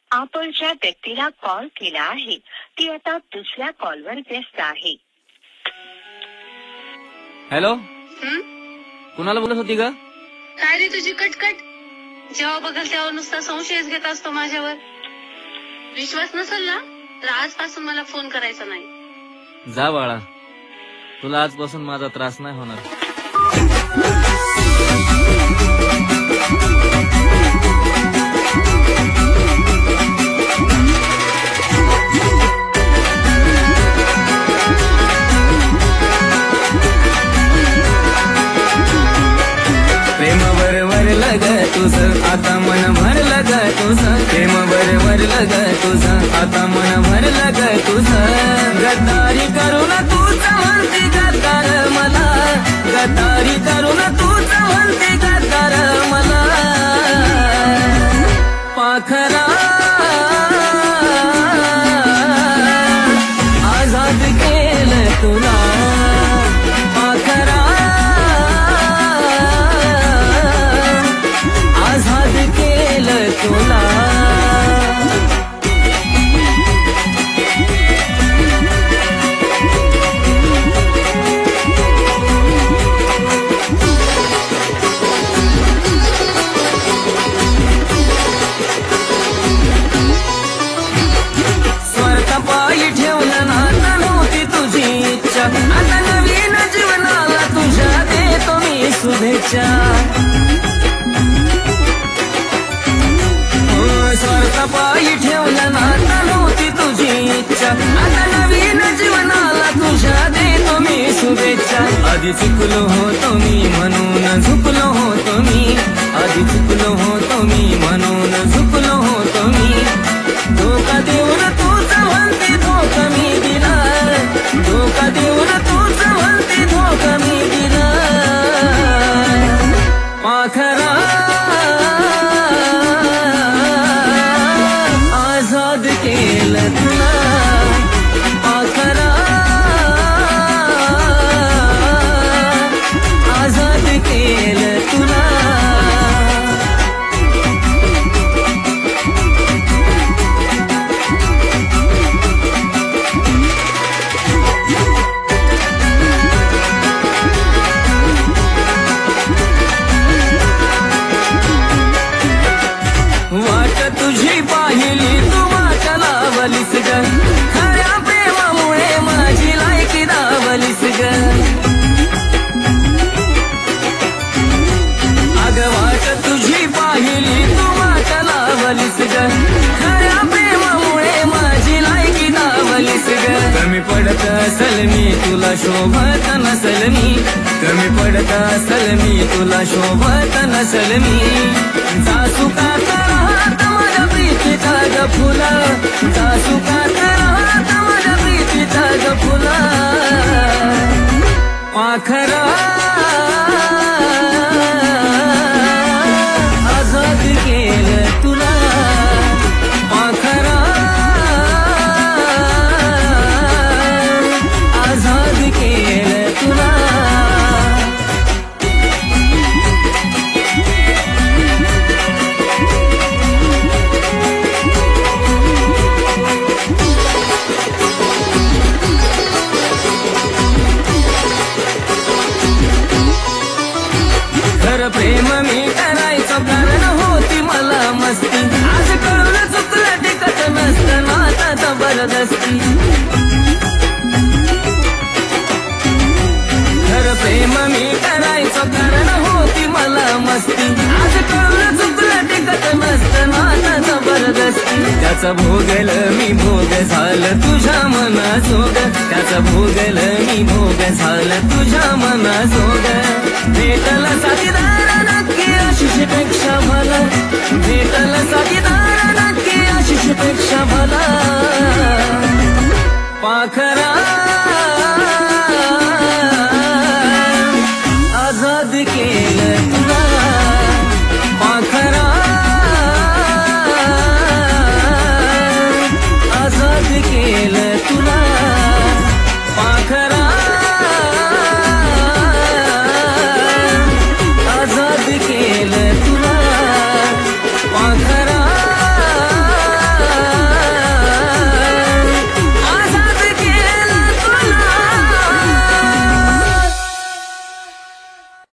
आपण ज्या व्यक्तीला कॉल केला आहे ती आता दुसऱ्या कॉलवर व्यस्त आहे. हॅलो, कुणाला बोलत होती ग? काय रे तुझी कटकट? जेव्हा बघल तेव्हा नुसता संशयच घेत असतो माझ्यावर. विश्वास नसेल ना तर आजपासून मला फोन करायचा नाही. जा बाळा, तुला आजपासून माझा त्रास नाही होणार. तुझं आता मन भरलं ग तुझं, प्रेम भरलं ग तुझं आता मन भरलं ग तुझं. गद्दारी करून तूच म्हणते गद्दार मला, गद्दारी करून तूच म्हणते गद्दार मला. पाखरा आझाद केलं तुला, पाखरा आझाद केलं तुला. स्वार्थपायी ठेवलं नाता नव्हती तुझी इच्छा, आता नवीन जीवनाला तुझ्या देतो मी शुभेच्छा. स्वार्थपायी ठेवलं नाता नव्हती तुझी इच्छा, आता नवीन जीवनाला तुझ्या देतो मी शुभेच्छा. आधी चुकलो होतो मी म्हणून झुकलो होतो मी, आधी चुकलो होतो मी म्हणून झुकलो होतो मी. धोका देऊन तूच म्हणते धोका मी दिला, धोका देऊन तूच म्हणते धोका मी दिला. पाखरा आझाद केलं तुला, पाखरा आझाद केलं तुला. वाट तुझी पाहिली तू वाट लावलीस ग, खऱ्या प्रेमामुळे माझी लायकी दावलीस ग. अग वाट तुझी पाहिली तू वाट लावलीस ग, खऱ्या प्रेमामुळे माझी लायकी दावलीस ग. कमी पडत असल मी तुला शोभत नसल मी, कमी पडत असल मी तुला शोभत नसल मी. जासू का राहत माझ्या प्रीतीचा ग फुला, जासू का राहत माझ्या प्रीतीचा ग फुला. पाखरा आझाद केलं तुला, पाखरा आझाद केलं तुला. खरं प्रेम मी करायचं कारण होती मला मस्ती, आज कळून चुकलं टिकत नसतं नाता जबरदस्ती. खरं प्रेम मी करायचं कारण होती मला मस्ती, आज कळून चुकलं टिकत नसतं नाता जबरदस्ती. त्याचा भोगल मी भोग झालं तुझ्या मनाजोग, त्याचा भोगल मी भोग झालं तुझ्या मनाजोग. भेटला साथीदार नक्की आशिषपेक्षा मला, भेटला साथीदार